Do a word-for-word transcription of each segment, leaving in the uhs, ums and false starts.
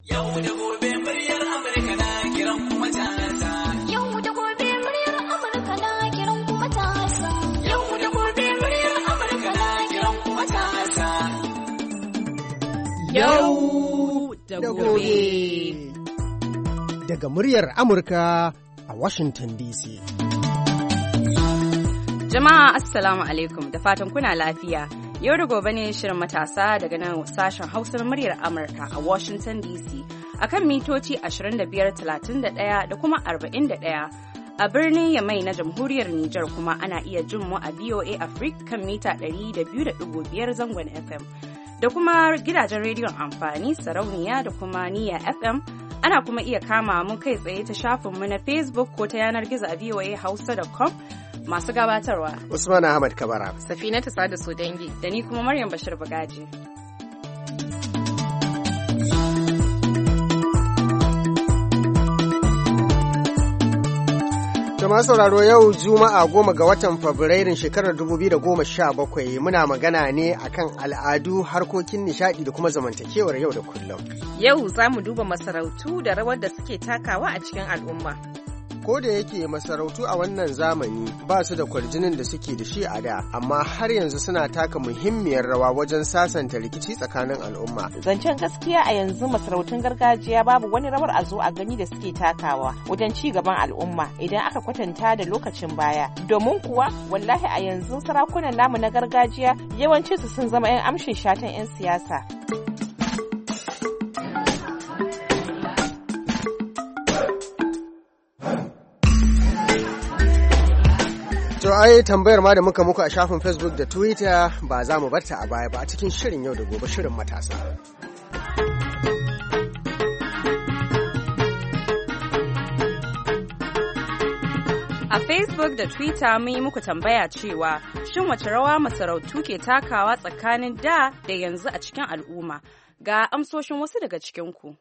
Yau da gobe muryar Amurka na kiran kuma matasa. Yau da gobe muryar Amurka na kiran kuma matasa. Yau da gobe muryar Amurka na kiran kuma matasa. Yau da gobe. Daga muryar Amurka a Washington D C. Jama'a Assalamu alaikum da fatan kuna lafiya. Yau da gobe ne shirin matasa daga nan sashen Hausa na muryar Amurka a Washington D C akan mitoci ashirin da biyar, talatin da ɗaya da kuma arba'in da ɗaya. A birnin Yamai na Jamhuriyar Nijar kuma ana iya jin mu a V O A Africa kan mita ɗari da biyu da ɗigo biyar zangon F M. Da kuma gidajen rediyon amfani sarauniya da kuma niyya F M. Ana kuma iya kama mu kai tsaye ta shafinmu na Facebook ko ta yanar gizo a v o a hausa dot com. Masu gabatarwa Usman Ahmad Kabara, Safinatu Sada Sodangi, da ni kuma Maryam Bashir Bagaji. Jama'a sauraro, yau Juma'a goma ga watan Fabrairun shekarar dubu biyu da goma sha bakwai muna magana ne akan al'adu, harkokin nishadi da kuma zamantakewar yau da kullum. Yau za mu duba masarautu da rawar da suke takawa a cikin al'umma. Ko da yake masarautu a wannan zamani ba su da kwarjinin da suke da shi a da, amma har yanzu suna taka muhimmiyar rawa wajen sasanta rikici tsakanin al'umma. Zancen gaskiya a yanzu masarautun gargajiya babu wani rawar a zo a gani da suke takawa wajen ci gaban al'umma idan aka kwatanta da lokacin baya. Domin kuwa wallahi a yanzu sarakunan namu na gargajiya yawancinsu sun zama 'yan amshin shatan 'yan siyasa. To ai tambayar ma da muka muku a shafin Facebook da Twitter ba za mu barta a baya ba a cikin shirin yau da gobe shirin matasa. A Facebook da Twitter mun yi muku tambaya cewa shin wace rawa masarautu ke takawa tsakanin da da yanzu a cikin al'umma? Ga amsoshin wasu daga cikinku.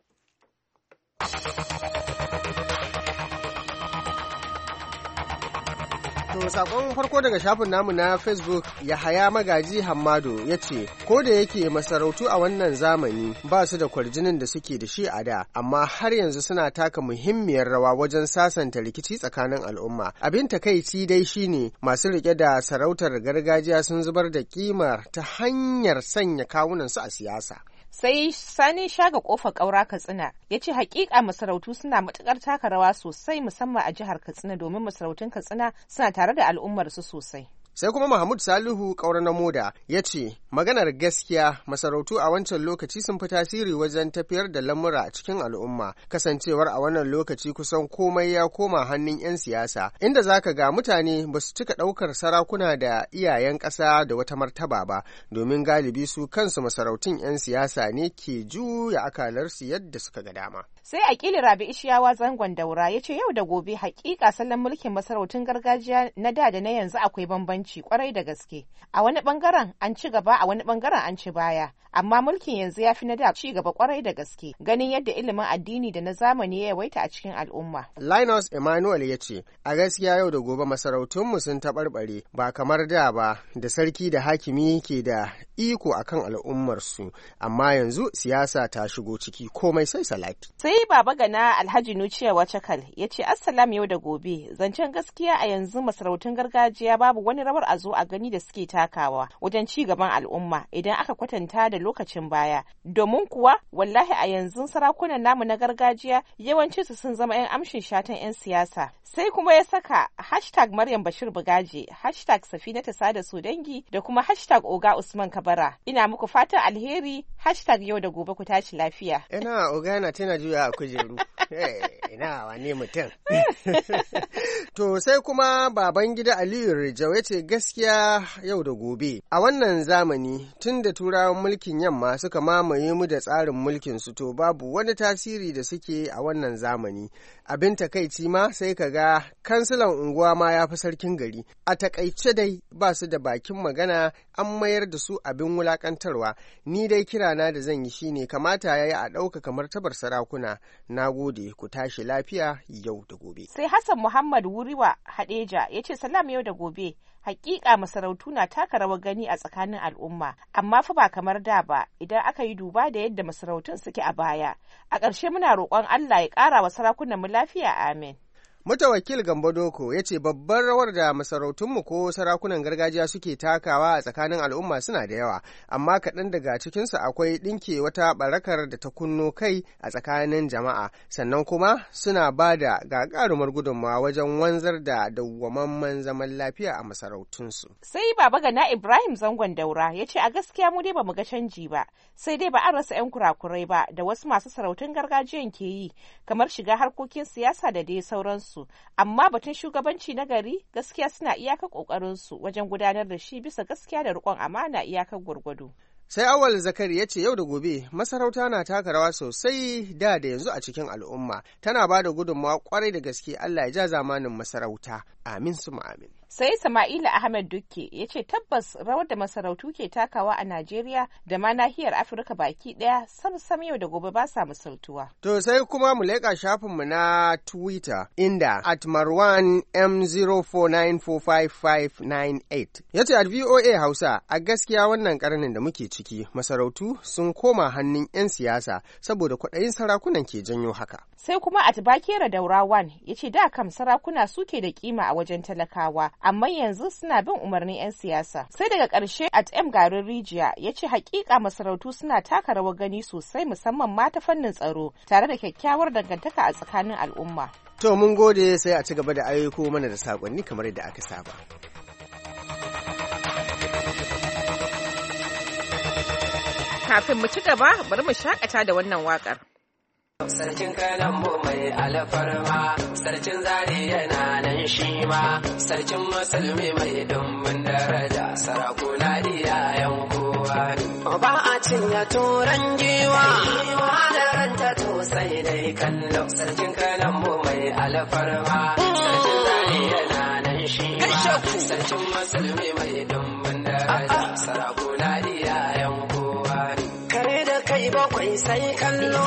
To sakon farko daga shafin namu na Facebook, Yahaya Magaji Hammado ya ce, ko da yake masarautu a wannan zamani ba su da kwarjinin da suke da shi a da, amma har yanzu suna taka muhimmiyar rawa wajen sasanta rikici tsakanin al'umma. Abin takaici dai shine masu rike da sarautar gargajiya sun zubar da kimar ta hanyar sanya kawunansu a siyasa. Sai Sani Shaga Kofar Ƙaura Katsina ya ce hakika masarautu suna matuƙar taka rawa sosai musamman a jihar Katsina domin masarautun Katsina suna tare da al'ummarsu sosai. Sai kuma Mahmud Salihu Ƙaura na Moda ya ce, maganar gaskiya masarautu a wancan lokaci sun fi tasiri wajen tafiyar da lamura a cikin al'umma, kasancewar a wannan lokaci kusan komai ya koma hannun 'yan siyasa, inda zaka ga mutane ba su cika ɗaukar sarakuna da iyayen ƙasa da wata martaba ba, domin galibi su kansu masarautun 'yan siyasa ne ke juya akalarsu yadda suka ga dama. Sai Akili Rabi Ishiyawa Zangon Daura ya ce yau da gobe hakika salon mulkin masarautun gargajiya na da da na yanzu akwai bambanci kwarai da gaske. A wani bangaren an ci gaba, a wani bangaren an ci baya, amma mulkin yanzu ya fi na da ci gaba kwarai da gaske ganin yadda ilimin addini da na zamani ya yawaita a cikin al'umma. Linus Emmanuel ya ce, a gaskiya yau da gobe masarautunmu sun taɓarɓare ba kamar da ba, da sarki da hakimi ke da iko akan al'ummarsu, amma yanzu siyasa ta shigo ciki komai sai salati. Sai Baba Gana Alhaji Nuciya Wacakal ya ce Assalam yau da gobe, zancen gaskiya a yanzu masarautun gargajiya babu wani rawar a zo a gani da suke takawa wajen ci gaban al'umma idan aka kwatanta da lokacin baya. Domin kuwa wallahi a yanzu sarakunan namu na gargajiya yawancinsu sun zama 'yan amshin shatan 'yan siyasa. Sai kuma ya saka hashtag Maryam Bashir Bugaje, hashtag Safinatu Sada Sodangi da kuma hashtag Oga Usman Kabara. Ina muku fatan alheri, hashtag yau da gobe ku tashi lafiya. Ina Oga yana tana juya a kujeru. Ina wane mutum. To sai kuma baban gida Aliyu Rijau ya ce gaskiya yau da gobe. A wannan zamani tun da turawan mulkin yamma suka mamaye mu da tsarin mulkin su, to babu wani tasiri da suke a wannan zamani. Abin takaici ma sai ka ga kansilan unguwa ma ya fi sarkin gari. A takaice dai ba su da bakin magana, an mayar da su abin wulakantarwa. Ni dai kirana da zan yi shine kamata yayi a ɗaukaka martabar sarakuna. Na gode, ku tashi lafiya yau da gobe. Sai Hassan Muhammad Wuriwa Hadeja ya ce salam yau da gobe. hakika masarautu na taka rawar gani a tsakanin al'umma, amma fa ba kamar da ba idan aka yi duba da yadda masarautun suke a baya. A ƙarshe muna roƙon Allah ya ƙara wa sarakunan mu lafiya, amin. Mutawakil Gambo Doko ya ce babbar rawar da masarautunmu ko sarakunan gargajiya suke takawa a tsakanin al'umma suna da yawa, amma kaɗan daga cikinsu akwai ɗinke wata barakar da ta kunno kai a tsakanin jama'a, sannan kuma suna ba da gagarumar gudunmawa wajen wanzar da dawwamamman zaman lafiya a masarautunsu. Sai Baba Gana Ibrahim Zangon Daura ya ce a gaskiya mu dai ba mu ga canji ba, sai dai ba an rasa 'yan kurakurai ba da wasu masu sarautun gargajiyan ke yi, kamar shiga harkokin siyasa da dai sauransu. Su. Amma batun shugabanci na gari gaskiya suna iyaka ƙoƙarinsu wajen gudanar da shi bisa gaskiya da riƙon amana iyakar gwargwado. Sai Awal Zakari ya ce yau da gobe masarauta na taka rawa sosai da da yanzu a cikin al'umma, tana ba da gudunmawa kwarai da gaske. Allah ya ja zamanin masarauta, amin su amin. Sai Sama'ila Ahmed Dukke ya ce tabbas rawar da masarautu ke takawa a Najeriya da ma nahiyar Afirka baki ɗaya sam sam yau da gobe ba sa misaltuwa. To sai kuma mu leƙa shafinmu na Twitter inda at Marwan M zero four nine four five five nine eight ya ce at V O A Hausa a gaskiya wannan karnin da muke ciki masarautu sun koma hannun 'yan siyasa saboda kwaɗayin sarakunan ke janyo haka. Sai kuma at Bakera Daurawan ya ce da kam sarakuna suke da kima a wajen talakawa, amma yanzu suna bin umarnin 'yan siyasa. Sai daga ƙarshe at M Garin Rijiya ya ce hakika masarautu suna taka rawar gani sosai musamman ma ta fannin tsaro tare da kyakkyawar dangantaka a tsakanin al'umma. To mun gode, sai a ci gaba da aiko mana da saƙonni kamar yadda aka saba. Kafin mu ci gaba bari mu shakata da wannan waƙar. Sarkin kalambo mai alfarma, sarkin zari yana nan shi ma, sarkin musulmi mai dumbin daraja, sarakuna iyayen kowa ne. Ba a cinye turan giwa, giwa da ranta to sai dai kallo. Sarkin kalambo mai alfarma, sarkin zari yana nan shi ma, sarkin musulmi mai dumbin daraja, sarakuna iyayen kowa ne. Kare da kai bakwai sai kallo.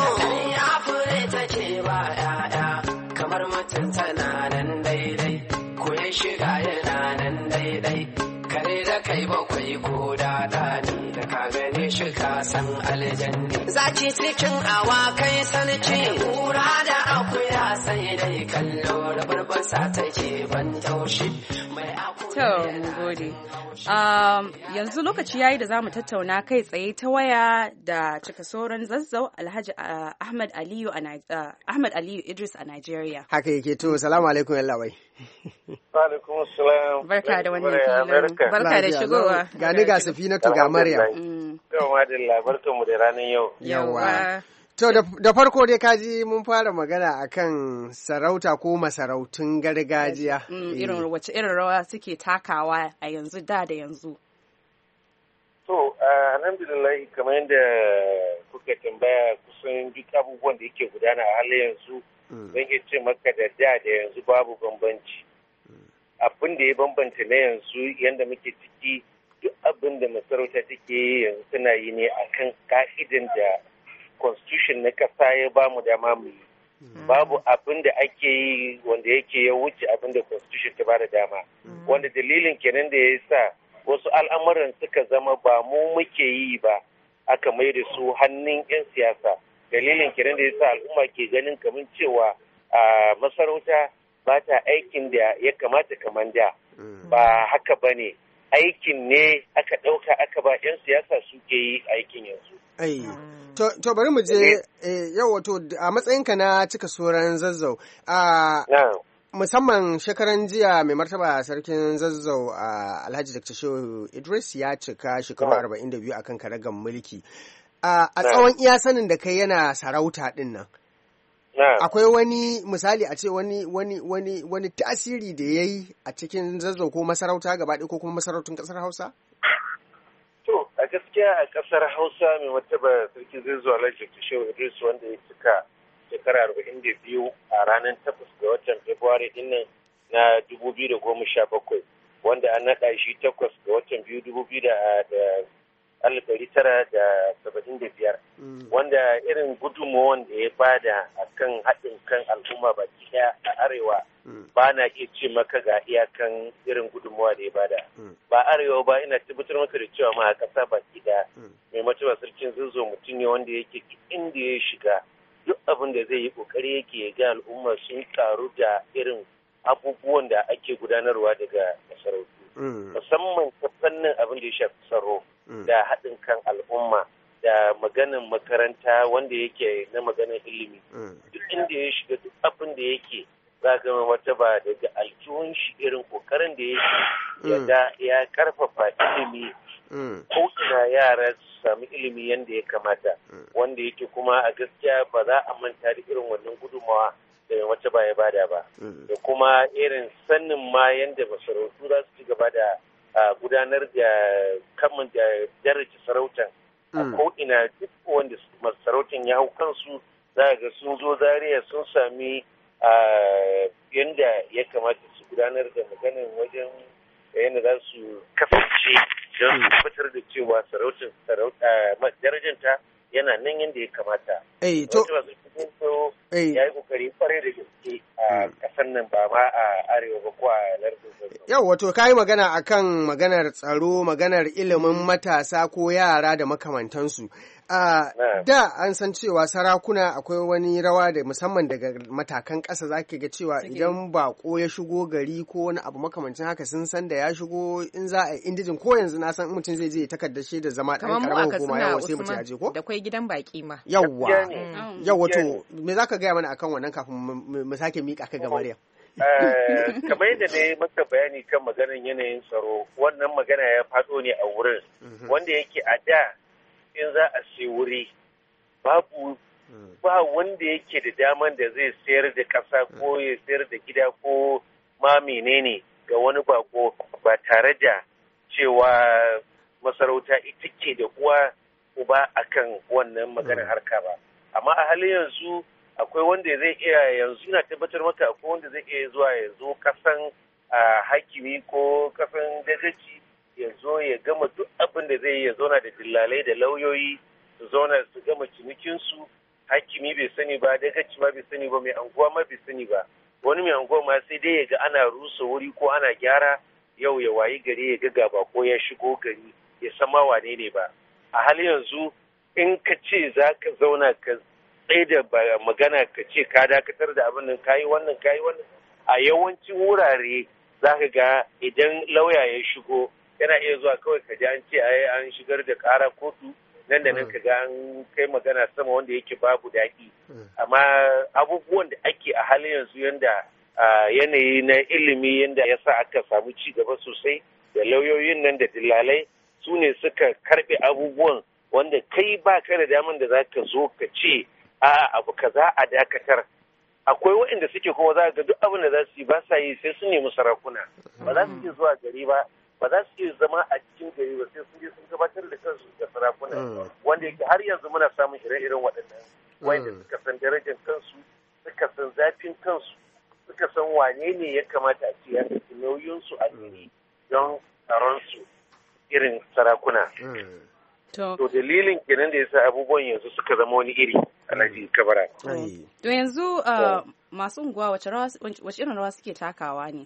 Kamar mutum tana nan daidai, ko ya shiga yana nan daidai, kare da kai bakwai ko da ɗani da ka gane shi ka san aljanni. Zaki cikin awakai sarki, kura da akuya sai dai kallo da barbasa take ban taushi. To, mun gode. Um, yanzu lokaci yayi da zamu tattauna kai tsaye ta waya da cika sauran zazzau Alhaji uh, Ahmad Aliyu a uh, Ahmad Aliyu Idris a Nigeria. Haka yake to, salamu alaikum yalla bai. Wa alaikum assalam. Barka da wannan filin. Barka da shigowa. Ga ni ga Safinatu ga Maryam. Yau madalla, barkanmu da ranar yau. Yawa. To da farko dai kaji mun fara magana akan sarauta ko masarautun gargajiya. Irin wace irin rawa suke takawa a yanzu da da yanzu. To alhamdulillah kamar yadda kuka tambaya kusan duk abubuwan da yake gudana a halin yanzu zan iya ce maka da da da yanzu babu bambanci. Abin da ya bambanta na yanzu yadda muke ciki duk abin da masarauta take yi yanzu tana yi ne akan ka'idan da constitution na kasa ya ba mu dama mu yi. Babu abin da ake yi wanda yake ya wuce abin da constitution ta ba da dama. Wanda dalilin kenan da ya sa wasu al'amuran suka zama ba mu muke yi ba aka mai da su hannun 'yan siyasa. Dalilin kenan da ya sa al'umma ke ganin kamar cewa a masarauta ba ta aikin da ya kamata kamar da. Ba haka ba ne. Aikin ne aka ɗauka aka ba 'yan siyasa suke yi aikin yanzu. Ai, to, to bari mu je eh, yau wato a matsayinka na cika soran zazzau. A musamman shekaran jiya mai martaba sarkin zazzau a Alhaji Doctor Shehu Idris ya cika shekaru arba'in da biyu akan karagan mulki. A tsawon iya sanin da kai yana sarauta din nan. Akwai wani misali a ce wani wani wani wani tasiri da yayi a cikin zazzau ko masarauta gaba ɗaya ko kuma masarautun ƙasar Hausa? A gaskiya a ƙasar Hausa mai martaba sarki zai zuwa Alhaji Shehu Idris wanda ya cika shekara arba'in da biyu a ranar takwas ga watan Fabrairu din nan na dubu biyu da goma sha bakwai wanda an naɗa shi takwas ga watan biyu dubu biyu da alif ɗari tara da saba'in da biyar wanda irin gudunmawan da ya bada a kan haɗin kan al'umma baki ɗaya a arewa ba na iya ce maka ga iyakan irin gudunmawa da ya bada ba arewa ba ina tabbatar maka da cewa ma a ƙasa baki ɗaya mai martaba sarkin zazzau mutum ne wanda yake inda ya shiga duk abin da zai yi ƙoƙari yake ya ga al'umma sun karu da irin abubuwan da ake gudanarwa daga masarautu musamman ta fannin abin da ya shafi tsaro da haɗin kan al'umma da maganin makaranta wanda yake na maganin ilimi duk inda ya shiga duk abin da yake za ga wata ba daga aljihun shi irin kokarin da yake ya ya karfafa ilimi ko ina yara su sami ilimi yadda ya kamata wanda yake kuma a gaskiya ba za a manta da irin wannan gudunmawa da wata ba ya bada ba da kuma irin sannin ma yadda masarautu za su ci gaba da gudanar da kamun da daraja sarautan a ko'ina duk wanda masarautan ya hau kansu za ga sun zo Zaria sun sami yadda ya kamata su gudanar da maganin wajen yadda za su kasance don su tabbatar da cewa sarautar darajanta yana nan yadda ya kamata. Eh, to, ya yi kokari kwarai da gaske a kasar nan ba ma a arewa ba ko a lardin. Yau, wato ka yi magana akan maganar tsaro, maganar ilimin matasa ko yara da makamantansu. Uh, da an san cewa sarakuna akwai wani rawa da musamman daga matakan ƙasa za ga cewa idan bako ya shigo gari ko wani abu makamancin haka sun san da ya shigo in za a indijin ko yanzu na san mutum zai je takardar shi da zama ɗan ƙaramin hukuma yawa sai mutum ya je ko? Da kwai gidan baki ma. Yawwa. Yawwa to me za ka gaya mana akan wannan kafin mu sake miƙa ka ga Maryam? Kamar yadda ne maka bayani kan maganar yanayin tsaro wannan magana ya faɗo ne a wurin wanda yake a da in za a sai wuri babu ba wanda yake da daman da zai sayar da ƙasa ko ya sayar da gida ko ma menene ga wani bako ba tare da cewa masarauta ita ke da uwa uba akan wannan maganar harka ba amma a halin yanzu akwai wanda zai iya yanzu na tabbatar maka akwai wanda zai iya zuwa ya zo kasan hakimi ko kasan dagaci ya zo ya gama duk abin da zai ya zauna da dillalai da lauyoyi su zauna su gama cinikinsu hakimi bai sani ba dagaci ma bai sani ba mai anguwa ma bai sani ba wani mai anguwa ma sai dai ya ga ana rusa wuri ko ana gyara yau ya wayi gari ya ga gaba ko ya shigo gari ya sama wane ne ba a hali yanzu in ka ce za ka zauna ka tsaye da magana ka ce ka dakatar da abin nan kayi wannan kayi wannan a yawancin wurare za ka ga idan lauya ya shigo yana iya zuwa kawai ka ji an ce ai an shigar da ƙara kotu nan da nan ka ga an kai magana sama wanda yake babu daɗi amma abubuwan da ake a halin yanzu yanda yanayi na ilimi yanda ya sa aka samu ci gaba sosai da lauyoyin nan da dillalai su ne suka karɓe abubuwan wanda kai ba ka da daman da za ka zo ka ce a abu kaza a dakatar akwai waɗanda suke kuma za ga duk abin da za su yi ba sa yi sai su nemi sarakuna ba za su iya zuwa gari ba ba za su iya zama a cikin gari ba sai sun je sun gabatar da kansu da sarakuna wanda yake har yanzu muna samun ire-iren waɗannan wanda suka san darajar kansu suka san zafin kansu suka san wane ne ya kamata a ce ya ɗauki nauyinsu a gari don tsaron su irin sarakuna. To dalilin kenan da yasa abubuwan yanzu suka zama wani iri Alhaji Kabara. To yanzu masu unguwa wace irin rawa suke takawa ne?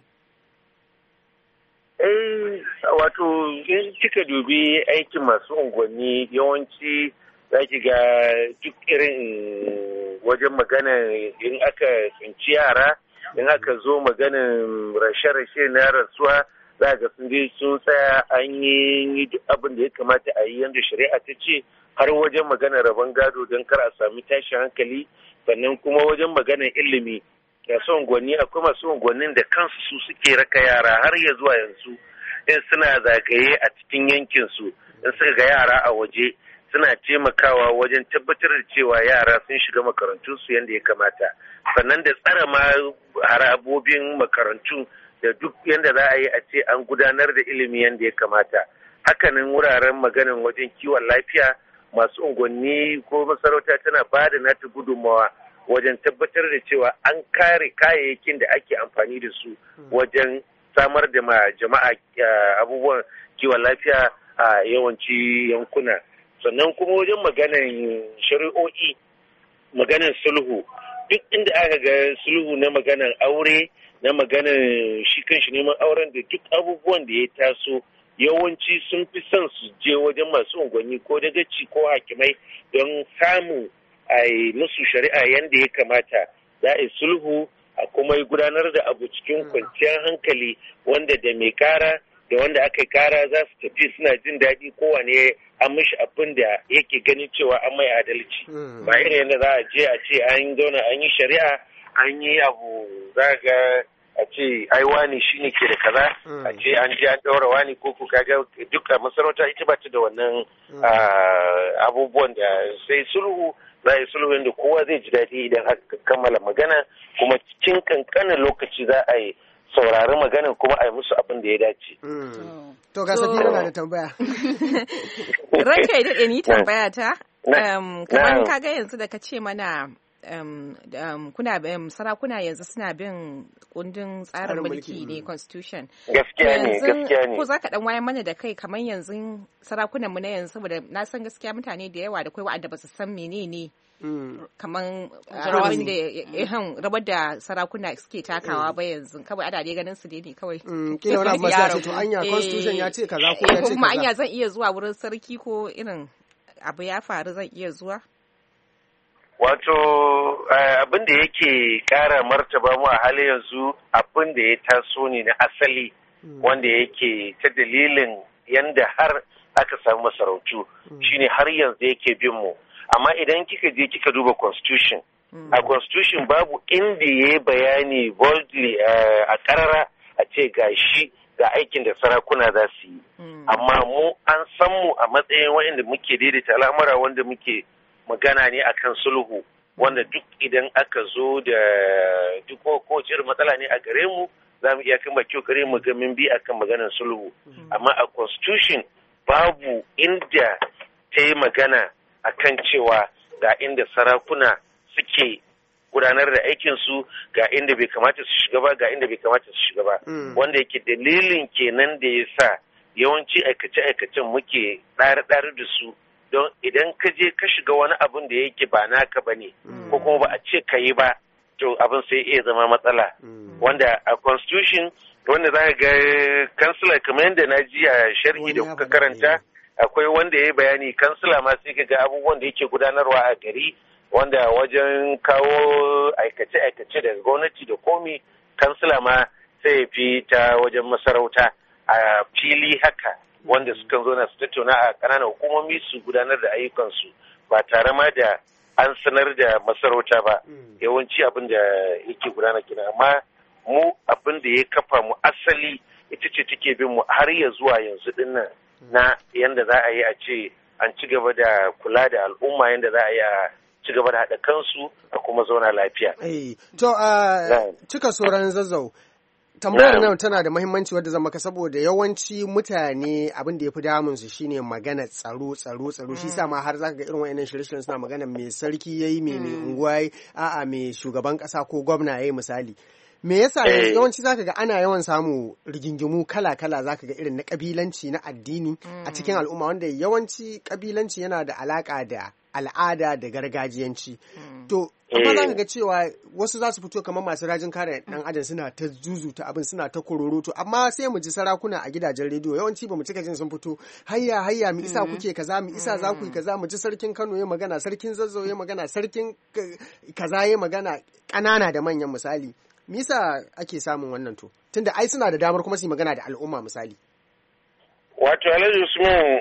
Eh, wato in kika dubi aikin masu unguwanni yawanci za ki ga duk irin wajen magana in aka tsinci yara, in aka zo maganin rashe-rashe na rasuwa za ga sun je sun tsaya an yi duk abin da ya kamata a yi yadda shari'a ta ce har wajen maganar rabon gado don kar a sami tashin hankali sannan kuma wajen maganar ilimi. Masu unguwanni akwai masu unguwannin da kansu su suke raka yara har ya zuwa yanzu in suna zagaye a cikin yankinsu in suka ga yara a waje suna taimakawa wajen tabbatar da cewa yara sun shiga makarantunsu yadda ya kamata sannan da tsara ma harabobin makarantu da duk yadda za a yi a ce an gudanar da ilimi yadda ya kamata hakanan wuraren maganin wajen kiwon lafiya masu unguwanni ko masarauta tana ba da nata gudunmawa wajen tabbatar da cewa an kare kayayyakin da ake amfani da su wajen samar da ma jama'a abubuwan kiwon lafiya a yawanci yankuna. Sannan kuma wajen maganan shari'o'i, maganan sulhu, duk inda aka ga sulhu na maganan aure, na maganan shi kanshi neman auren da duk abubuwan da ya taso, yawanci sun fi son su je wajen masu unguwanni ko dagaci ko hakimai don samun a yi musu shari'a yadda ya kamata. Za a yi sulhu a kuma gudanar da abu cikin kwanciyar hankali, wanda da mai kara da wanda aka yi kara za su tafi suna jin daɗi, kowane an mishi abin da yake ganin cewa an mai adalci. Ba irin yadda za a je a ce an zauna an yi shari'a an yi abu za ga a ce ai wani shine ke da kaza, a ce an je an ɗaura wani ko ku kaga duka masarauta ita ba ta da wannan abubuwan da sai sulhu. Za a yi sulhun da kowa zai ji daɗi idan aka kammala magana, kuma cikin kankanin lokaci za a yi saurari maganin kuma a yi musu abin da ya dace. To ga Safi yana da tambaya. Ranka ya daɗe ni tambaya ta. Kamar kaga yanzu da ka ce mana kuna sarakuna yanzu suna bin kundin tsarin mulki ne, constitution. Gaskiya ne, gaskiya ne. Ko za ka dan wayan mana da kai kamar yanzu sarakunan mu na yanzu, saboda na san gaskiya mutane da yawa da kai wa'anda ba su san menene kamar rawar da rabar da sarakuna suke takawa ba yanzu, kawai ana dai ganin su ne kawai. Kila wani abu sai to anya constitution ya ce kaza ko ya ce kaza. Kuma anya zan iya zuwa wurin sarki ko irin abu ya faru zan iya zuwa? Wato abin da yake ƙara martaba mu a hali yanzu abin da ya taso ne na asali, wanda yake ta dalilin yanda har aka samu masarautu shine har yanzu yake bin mu. Amma idan kika je kika duba constitution, a constitution babu inda ya bayani boldly a ƙarara a ce ga shi ga aikin da sarakuna za su yi. Amma mu an san mu a matsayin wa'inda muke daidaita al'amura, wanda muke magana ne akan sulhu, wanda duk idan aka zo da duk kowace irin matsala ne a gare mu, za mu iya kan baki kokari mu ga min bi akan maganar sulhu. Amma a constitution babu inda ta yi magana akan cewa ga inda sarakuna suke gudanar da aikinsu, ga inda bai kamata su shiga ba, ga inda bai kamata su shiga ba. Wanda yake dalilin kenan da ya sa yawanci aikace-aikacen muke ɗare-ɗare da su, don idan ka je ka shiga wani abin da yake ba naka ba ne, ko kuma ba a ce ka yi ba, to abin sai iya zama matsala. Wanda a constitution, wanda za ka ga kansila kamar yadda na ji a sharhi da kuka karanta, akwai wanda ya yi bayani kansila ma sai ka ga abubuwan da yake gudanarwa a gari, wanda wajen kawo aikace-aikace daga gwamnati da komi, kansila ma sai ya fi ta wajen masarauta a fili haka, wanda sukan zo na su tattauna a ƙananan hukumomi su gudanar da ayyukansu ba tare ma da an sanar da masarauta ba. Yawanci abin da yake gudana kina, amma mu abin da ya kafa mu asali ita ce take bin mu har ya zuwa yanzu din nan, na yanda za a yi a ce an ci gaba da kula da al'umma, yanda za a yi a ci gaba da haɗa kansu a kuma zauna lafiya. To a cika sauran Zazzau, tambayar nan tana da muhimmanci wadda zan maka, saboda yawanci mutane abin da ya fi damun su shine magana tsaro tsaro tsaro. Shi sa ma har zaka ga irin wayannan shirye-shiryen suna magana me sarki yayi, me me unguwa yayi, a'a me shugaban kasa ko gwamna yayi misali. Me yasa yawanci zaka ga ana yawan samu rigingimu kala-kala, zaka ga irin na kabilanci, na addini a cikin al'umma, wanda yawanci kabilanci yana da alaka da al'ada da gargajiyanci. To amma za ka ga cewa wasu za su fito kamar masu rajin kare dan adam suna ta zuzuta abin, suna ta kororoto, amma sai mu ji sarakuna a gidajen rediyo yawanci ba mu cika jin sun fito hayya hayya mu isa kuke kaza, mu isa za ku yi kaza, mu ji sarkin Kano ya magana, sarkin Zazzau ya magana, sarkin kaza ya magana, ƙanana da manyan misali. Me yasa ake samun wannan to? Tunda ai suna da damar kuma su yi magana da al'umma misali. Wato Alhaji Usman,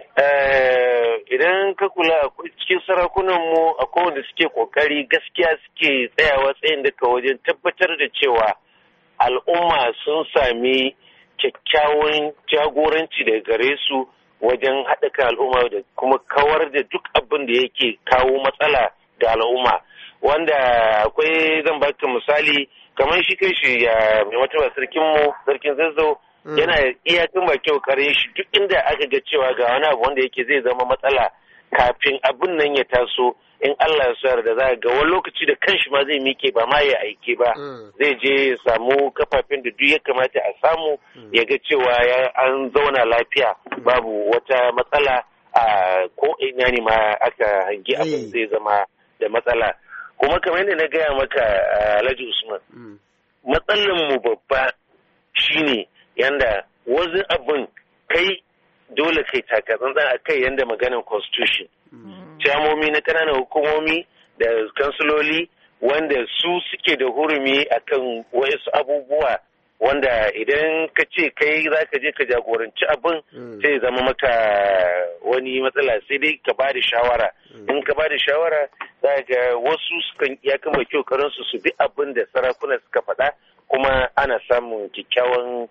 idan ka kula cikin sarakunan mu akwai wanda suke kokari, gaskiya suke tsayawa tsayin daka wajen tabbatar da cewa al'umma sun sami kyakkyawan jagoranci daga gare su wajen haɗa kan al'umma da kuma kawar da duk abin da yake kawo matsala ga al'umma. Wanda akwai, zan baka misali, kamar shi kai shi ya mai mataba sarkin mu, sarkin Zazzau, yana iyakan bakin kokarin shi duk inda aka ga cewa ga wani abu wanda yake zai zama matsala kafin abin nan ya taso in Allah ya sa da za ga wani lokaci da kanshi ma zai mike ba ma ya aike ba zai je ya samu kafafen da duk ya kamata a samu ya ga cewa an zauna lafiya babu wata matsala a ko ina ne ma aka hangi abin zai zama da matsala. Kuma kamar yadda na gaya maka Alhaji Usman matsalan mu babba shine yanda wasu abin kai dole kai takatsantsan a kai yanda maganar constitution ciyamomi na ƙananan hukumomi da kansiloli wanda su suke da hurumi akan wasu abubuwa wanda idan ka ce kai za ka je ka jagoranci abin sai zama maka wani matsala sai dai ka ba da shawara in ka ba da shawara za ga wasu sukan iya kama kyau karansu su bi abin da sarakuna suka faɗa kuma ana samun kyakkyawan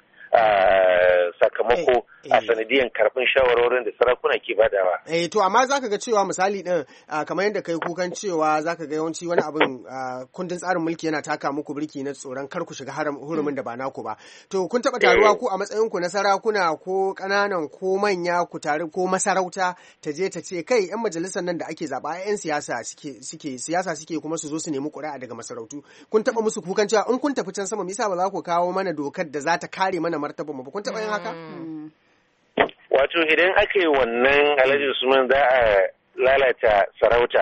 sakamako a sanadiyan karɓin shawarorin da sarakuna ke badawa. Eh to amma zaka ga cewa misali din kamar yadda kai kukan cewa zaka ga yawanci wani abin kundin tsarin mulki yana taka muku birki na tsoron kar ku shiga hurumin da ba naku ba. To kun taɓa taruwa ku a matsayin ku na sarakuna ko ƙananan ko manya ku tare ko masarauta ta je ta ce kai yan majalisar nan da ake zaɓa yan siyasa suke suke siyasa suke kuma su zo su nemi ƙuri'a daga masarautu. Kun taɓa musu kukan cewa in kun tafi can sama me yasa ba za ku kawo mana dokar da za ta kare mana martaban mu ba kun taɓa yin haka? Wato idan aka yi wannan Alhaji Usman za a lalata sarauta.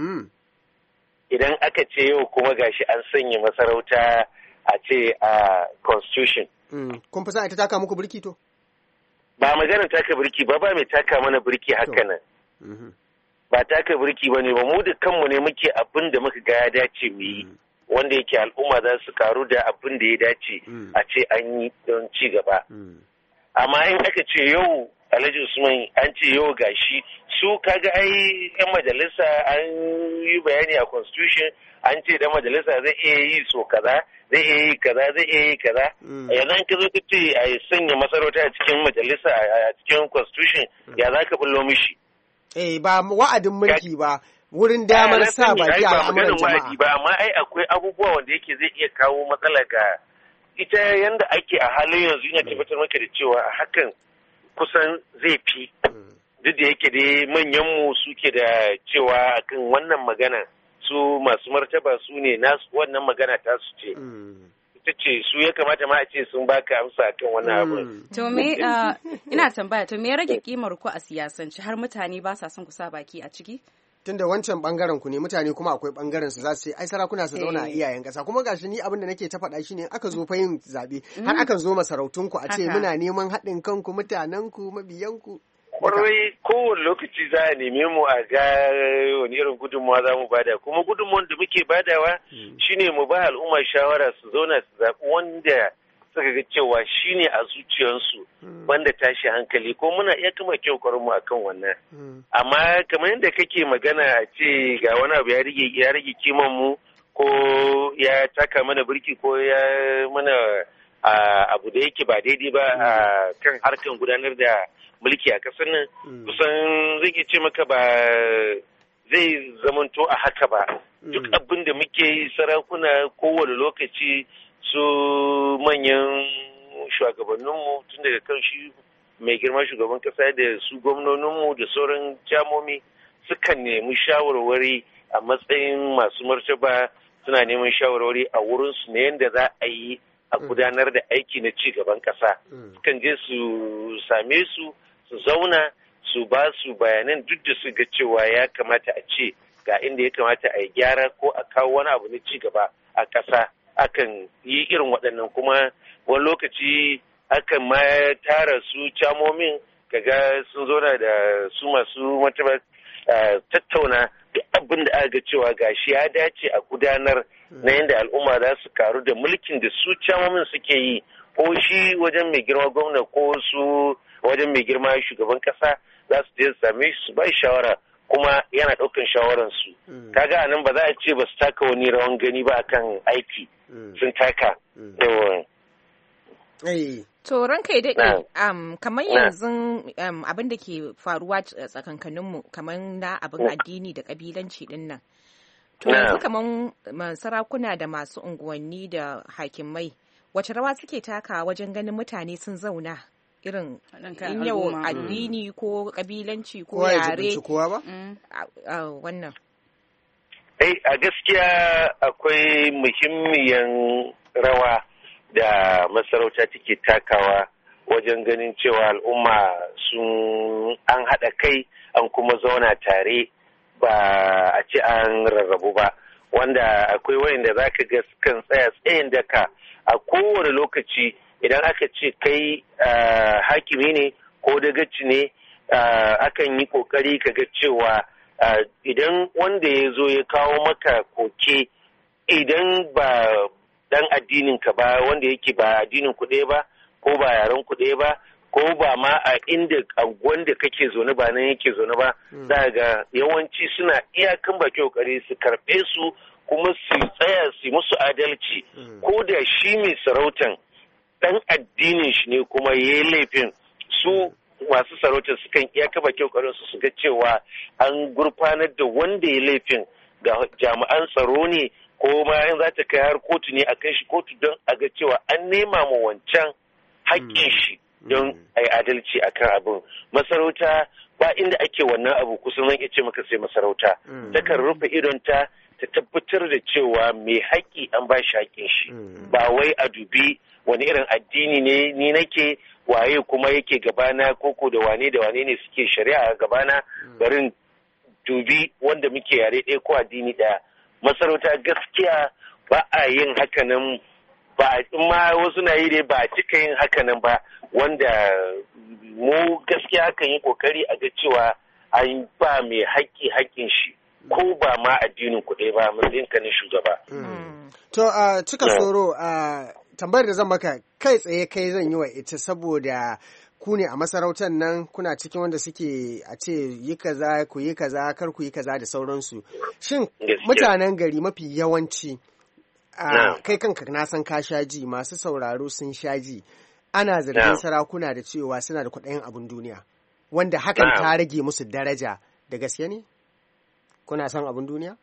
Idan aka ce yau kuma gashi an sanya masarauta a ce a constitution. Kun fi sa ita taka muku birki to? Ba maganar taka birki ba ba mai taka mana birki haka nan. Ba taka birki ba ne ba mu da kanmu ne muke abin da muka ga ya dace mu yi. Wanda yake al'umma za su karu da abin da ya dace a ce an yi don ci gaba. Amma in aka ce yau Alhaji Usman an ce yau gashi su kaga ai yan majalisa an yi bayani a constitution an ce dan majalisa zai iya yi so kaza zai iya yi kaza zai iya yi kaza yanzu ka zo ka ce a sanya masarauta a cikin majalisa a cikin constitution ya za ka bullo mishi. Eh ba wa'adin mulki ba. Wurin damar sa baki a al'amuran jama'a. Ba amma ai akwai abubuwa wanda yake zai iya kawo matsala ga ita yanda ake a halin yanzu ina tabbatar maka da cewa hakan kusan zai fi duk da yake dai manyanmu suke da cewa akan wannan magana su masu martaba su ne nasu wannan magana ta su ce ita ce su ya kamata ma a ce sun baka amsa akan wannan abu. To me ina tambaya to me ya rage kimar ku a siyasance har mutane ba sa son ku sa baki a ciki? Tunda wancan bangaren ku ne mutane kuma akwai bangaren su za su ce ai sarakuna su zauna a iyayen kasa kuma gashi ni abin da nake ta faɗa shine aka zo fa yin zabe har akan zo masarautun ku a ce muna neman haɗin kanku mutanen ku mabiyan ku kwarai kowane lokaci za a neme mu a ga wani irin gudunmawa za mu bada kuma gudunmawar da muke badawa shine mu ba al'umma shawara su zauna su zaɓi wanda suka ga cewa shine a zuciyarsu banda tashi hankali ko muna iya kama kyau mu akan wannan amma kamar yadda kake magana a ce ga wani abu ya rage ya rage kiman mu ko ya taka mana birki ko ya mana abu da yake ba daidai ba a kan harkan gudanar da mulki a kasar nan kusan zai iya ce maka ba zai zamanto a haka ba duk abin da muke yi sarakuna kowane lokaci su manyan shugabanninmu tun daga kan shi mai girma shugaban kasa da su gwamnoninmu da sauran jamomi sukan nemi shawarwari a matsayin masu martaba suna neman shawarwari a wurinsu na yadda za a yi a gudanar da aiki na ci gaban kasa sukan je su same su su zauna su ba su bayanan duk da su ga cewa ya kamata a ce ga inda ya kamata a yi gyara ko a kawo wani abu na ci gaba a ƙasa akan yi irin waɗannan kuma wani lokaci akan ma tara su camomin kaga sun zauna da su masu martaba tattauna duk abin da aka ga cewa gashi ya dace a gudanar na yadda al'umma za su karu da mulkin da su camomin suke yi ko shi wajen mai girma gwamna ko su wajen mai girma shugaban kasa za su je su same shi su ba shawara kuma yana ɗaukan shawararsu. Kaga anan ba za a ce ba su taka wani rawan gani ba akan aiki sun taka. To ranka ya daɗe, um, kamar yanzu um, abin da ke faruwa tsakankaninmu kamar na abin addini da ƙabilanci ɗin nan. To yanzu kamar sarakuna da masu unguwanni da hakimai, wace rawa suke taka wajen ganin mutane sun zauna irin Haɗin in yau al'umma. addini ko kabilanci ko kowa ya yare jibinci kowa ba Mm. a- a wannan. Eh, a gaskiya akwai muhimmiyan rawa da masarauta take takawa wajen ganin cewa al'umma sun an haɗa kai an kuma zauna tare ba a ce an rarrabu ba, wanda akwai wayanda za ka ga kan tsaya tsayin daka a kowane lokaci idan aka ce kai ah, hakimi ne ko dagaci ne, ah, akan yi kokari ka ga cewa ah, idan wanda ya zo ya kawo maka koke, idan ba dan addinin ka ba wanda yake ba addinin ku ɗaya ba ko ba yaren ku ɗaya ba ko ba ma a inda anguwan da kake zaune ba nan yake zaune ba, za ga yawanci suna iyakan baki kokari su karɓe su kuma su tsaya su yi musu adalci, ko da shi mai sarautan dan addinin shi ne kuma ya yi laifin, su masu sarautar sukan iyaka baki kokarin su su ga cewa an gurfanar da wanda ya laifin ga jami'an tsaro ne ko ma in za ta kai har kotu ne a kai shi kotu don a ga cewa an nema ma wancan haƙƙin shi don a yi adalci a kan abin. Masarauta ba inda ake wannan abu kusan zan iya ce maka sai masarauta. Takan rufe idonta ta tabbatar da cewa mai haƙƙi an ba shi haƙƙin shi. Ba wai a dubi wani irin addini ne ni nake waye kuma yake gabana koko da wane da wane ne suke shari'a a gabana, barin dubi wanda muke yare ɗaya ko addini ɗaya. Masarauta gaskiya ba a yin hakanan, ba in ma wasu na yi dai ba a cika yin hakanan ba, wanda mu gaskiya akan yi kokari a ga cewa an ba mai haƙƙi haƙƙin shi ko ba ma addinin ku ɗaya ba matsayin ka ne shugaba. to a cika tsoro a tambayar da zan maka kai tsaye kai zan yi wa ita saboda ku ne a masarautar nan kuna cikin wanda suke a ce yi kaza ku yi kaza kar ku yi kaza da sauransu. Shin mutanen gari mafi yawanci a kai kanka na san ka sha ji, masu sauraro sun sha ji, ana zargin sarakuna da cewa suna da kuɗin abin duniya wanda hakan ta rage musu daraja, da gaske ne kuna son abin duniya?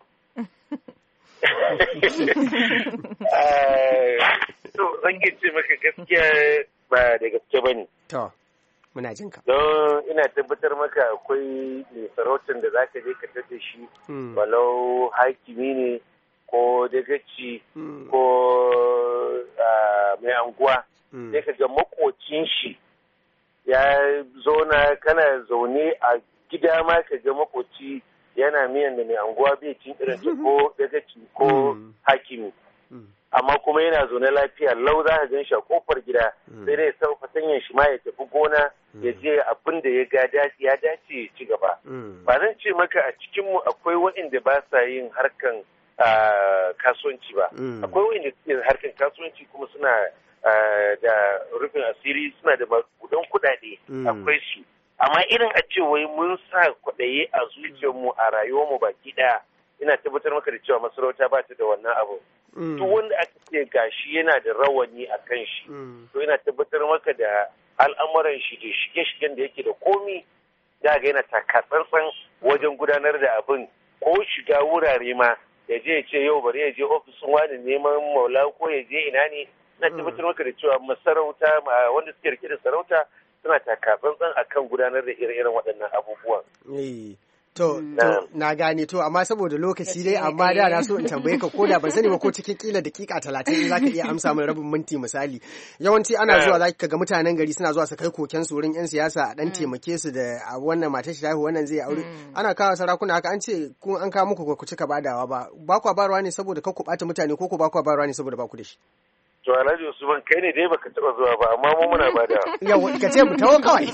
To zan ce maka gaskiya ba da gaske ba ne. To, muna jin ka. Don ina tabbatar maka akwai mai sarautar da za ka je ka tada shi, walau hakimi ne ko dagaci ko mai anguwa. Sai ka ga makocin shi ya zauna, kana zaune a gida ma ka ga makoci yana miyan da mai anguwa bai cin irin ko dagaci ko hakimi. Amma kuma yana zaune lafiya lau, za ka gan shi a kofar gida, sai dai sau fatanyan shi ma ya tafi gona ya je abin da ya ga ya dace ya ci gaba. Ba zan ce maka a cikinmu akwai waɗanda ba sa yin harkan kasuwanci ba. Akwai waɗanda suke harkan kasuwanci kuma suna da rufin asiri, suna da makudan kuɗaɗe, akwai su. Amma irin a ce wai mun sa kwaɗaye a zuciyarmu a rayuwarmu baki ɗaya, ina tabbatar maka da cewa masarauta ba ta da wannan abu. Duk wanda aka ce gashi yana da rawani a kan shi, to ina tabbatar maka da al'amuran shi da shige-shigen da yake da komi, da ga yana takatsantsan wajen gudanar da abin, ko shiga wurare ma ya je ya ce yau bari ya je ofisin wani neman maula ko ya je ina ne. Ina tabbatar maka da cewa masarauta wanda suke rike da sarauta suna takatsantsan akan gudanar da ire-iren waɗannan abubuwan. To, to na gane to amma saboda lokaci dai amma da na so in tambaye ka koda ban sani ba ko cikin kila dakika talatin in zaka iya amsa min rabin minti misali. Yawanci ana zuwa zaki ga mutanen gari suna zuwa su kai koken su wurin yan siyasa a dan taimake su da wannan matar shi haihu wannan zai aure. Ana kawo sarakuna haka an ce kun an kawo muku ku cika badawa ba. Ba ku barwa ne saboda kar ku bata mutane ko ku ba ku barwa ne saboda ba ku da shi. To Alhaji Usman kai ne dai baka taba zuwa ba amma mu muna bada. Yau ka ce mu tawo kawai.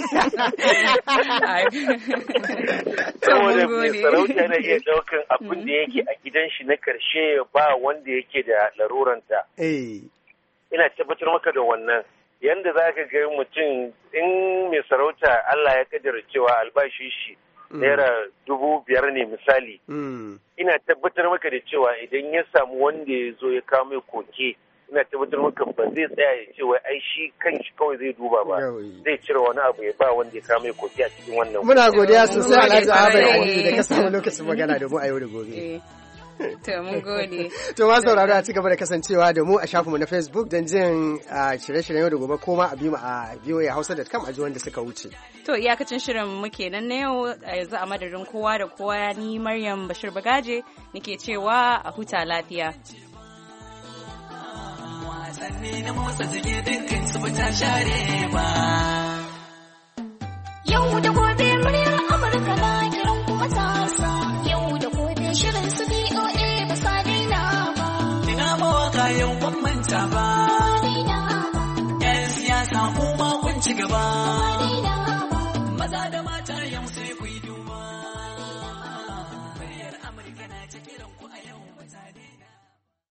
Saboda mai sarauta na iya daukan abin da yake a gidan shi na karshe ba wanda yake da laruranta. Ina tabbatar maka da wannan. Yanda za ka ga mutum in mai sarauta Allah ya kaddara cewa albashi shi naira dubu biyar ne misali. Ina tabbatar maka da cewa idan ya samu wanda ya zo ya kawo mai koke, ina tabbatar maka ba zai tsaya ya ce wai ai shi kan shi kawai zai duba ba, zai cire wani abu ya ba wanda ya kawo mai koke a cikin wannan. Muna godiya sosai Alhaji Ahmed Ali da ka samu lokacin magana da mu a yau da gobe. To mun gode. To ma sauraro a cigaba da kasancewa da mu a shafinmu na Facebook don jin shirye-shiryen yau da gobe ko ma a bi mu a v o a hausa dot com a ji wanda suka wuce. To iyakacin shirin mu kenan na yau yanzu a madadin kowa da kowa ni Maryam Bashir Bagaje nake cewa a huta lafiya. Wasanni na motsa jiki dukkan su ba ta share ba. Yau da gobe muryar Amurka na kiran kuma tasa. Yau da gobe shirin su B O A ba sa daina ba. Ina mawaka yau ban manta ba. Yan siyasa kuma kun ci gaba. Maza da mata yau sai ku yi duba. Muryar Amurka na ta kiran ku a yau ba ta daina.